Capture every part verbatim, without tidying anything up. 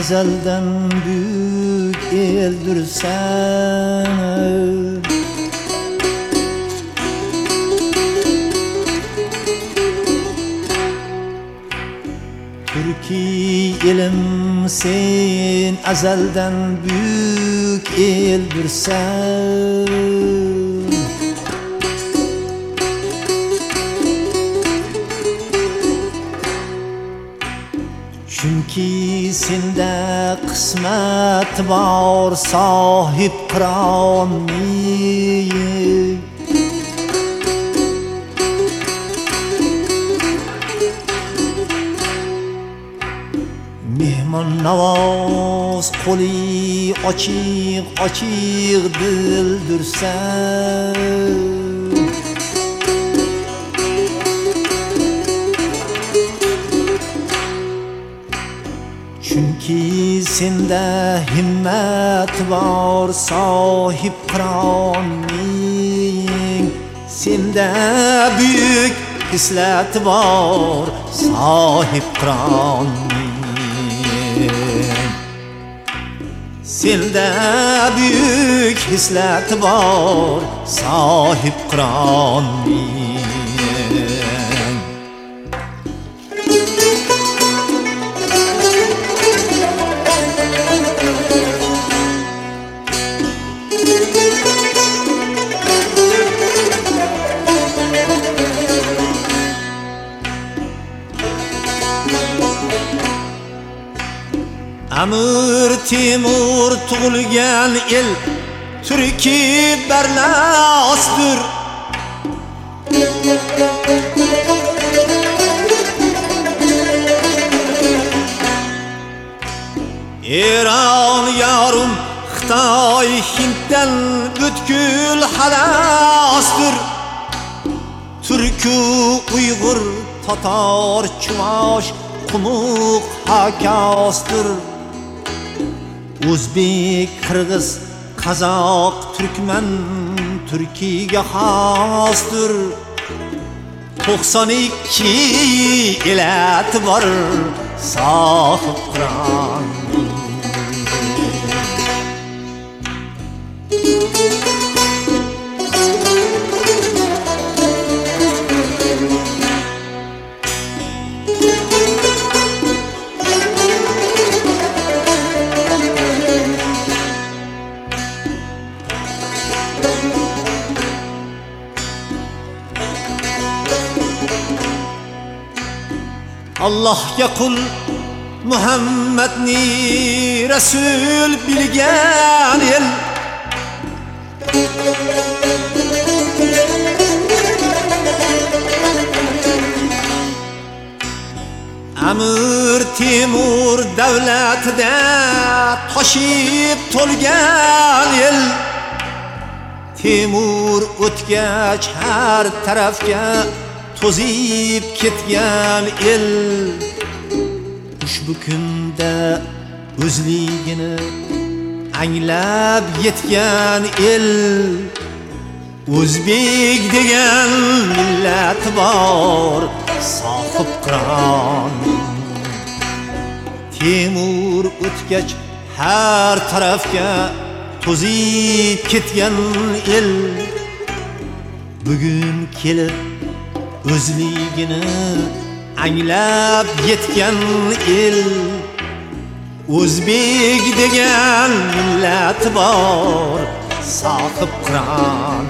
azaldan büyük eldirsen. Türki elim sen azaldan büyük eldirsen. Çünkü sende kısmet var sahip kıranı. Mehman navaz koli açık açık dildirsen. Çünkü sende himmet var sahip kıranın. Sende büyük hislet var sahip kıranın. Sende büyük hislet var sahip kıranın. Amir Temur tug'ilgan el Turki barlasdir. Eron yarim Xitoy Hinddan butkul xalasdir. Turku Uyg'ur Tatar Chuvash Qumuq hakasdir. O'zbek, Qirg'iz, Qozoq, Turkman Turkiga xosdir. to'qson ikki elat bor sohib Qur'on. Allahga qul Muhammadni Rasul bilgan el. Amir Temur davlatida toshib to'lgan el. Temur o'tgach har tarafga to'zib ketgan el. Ushbu kunda o'zligini anglab yetgan el. O'zbek degan millat bor sohib Qur'on. Temur o'tgach har tarafga to'zib ketgan el. Bugun kelib o'zligini anglab yetgan el. O'zbek degan millat bor sohib Qur'on.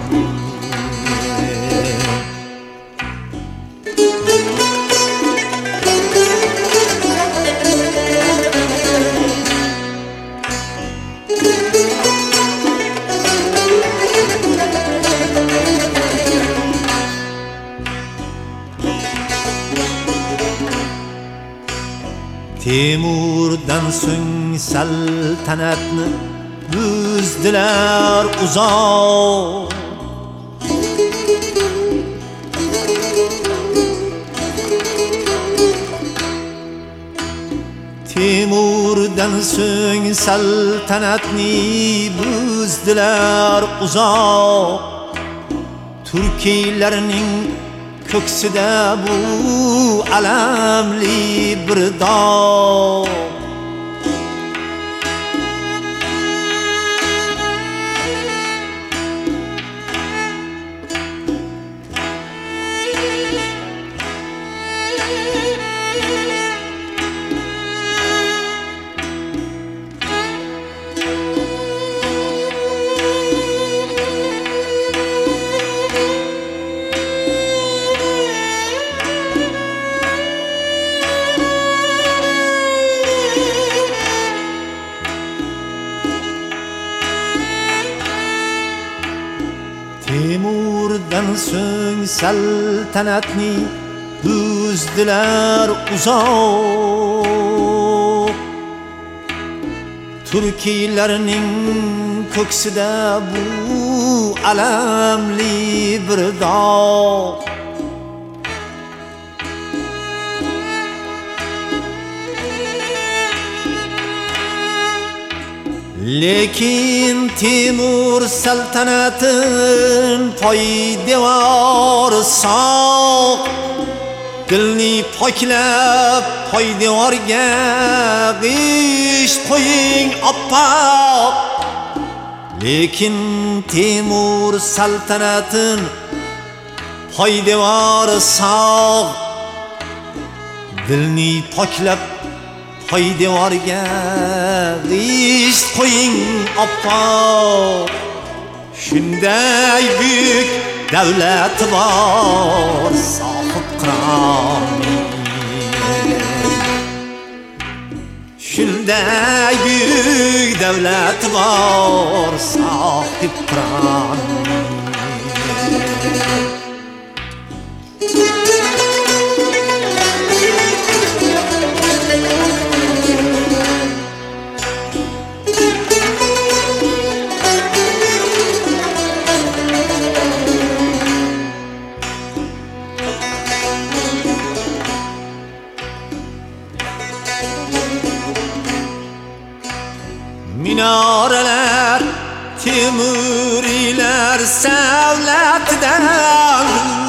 Temurdan so'ng saltanatni buzdilar uzoq. Temurdan so'ng saltanatni buzdilar uzoq. Turkiylarning ko'ksida bu alamli bir dog'. Temurdan so'ng saltanatni uzdilar uzoq. Turkiylarning ko'ksida bu alamli bir dog'. Lekin Temur saltanatin poydevori sog'. Dilni poklab poydevorga g'isht qo'ying oppoq. Lekin Temur saltanatin poydevori sog'. Dilni poklab poydevorga g'isht qo'ying oppoq. Shunday buyuk davlat bor sohib qiron. Shunday buyuk davlat bor sohib qiron. Minoralar Temuriylar savlatidan.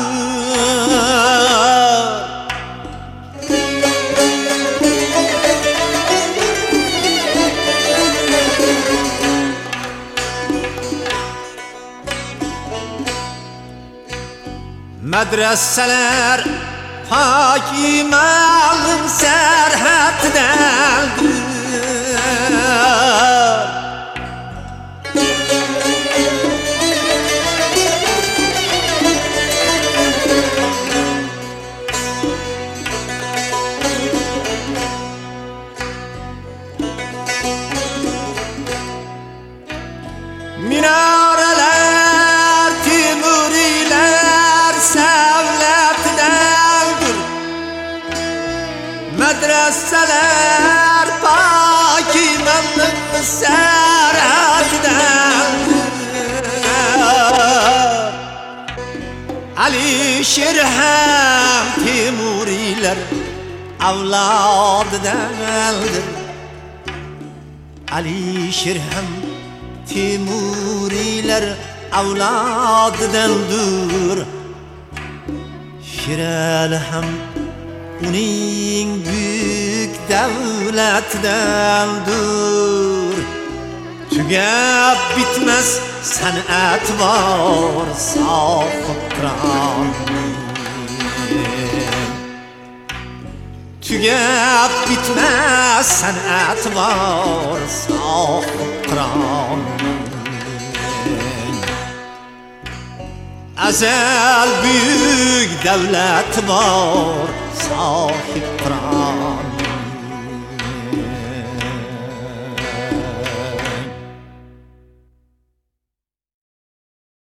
Madrasalar pok ma'lum sarhatidan. Minoralar Temuriylar savlatidandir. Madrasalar poki mamlum sarhatidandir. Alisher ham Temuriylar avlodidandir. Alisher ham Temuriylar avlodidandir. Shirali ham uning buyuk davlatidandir. Tugab bitmas san'at bor sohib qiron. Tugab bitmas san'at bor sohib qiron. Azal büyük devlet var sahip qiron.